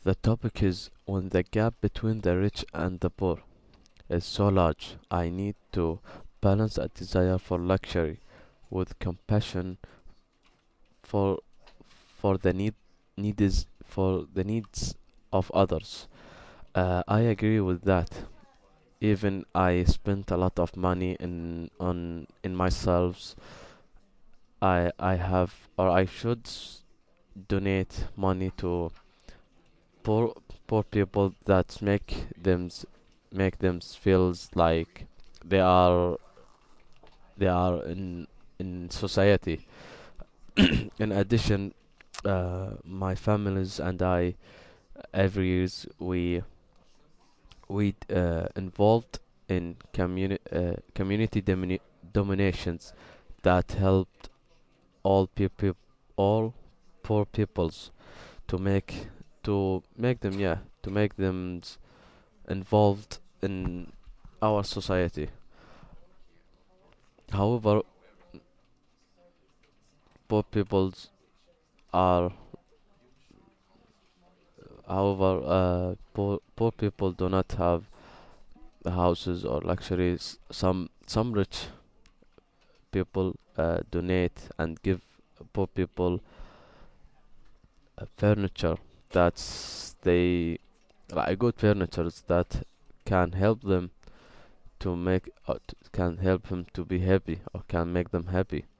The topic is when the gap between the rich and the poor is so large. I need to balance a desire for luxury with compassion for for the needs of others. I agree with that. Even I spent a lot of money in myself. I have or I should donate money to poor poor people that make them feels like they are they are in society. In addition, my families and I every years we involved in community dominations that helped all people all poor peoples to make them, yeah, to make them involved in our society. However, poor peoples are poor people do not have houses or luxuries. Some rich people donate and give poor people furniture that's they like good furnitures that can help them to make can help them to be happy or can make them happy.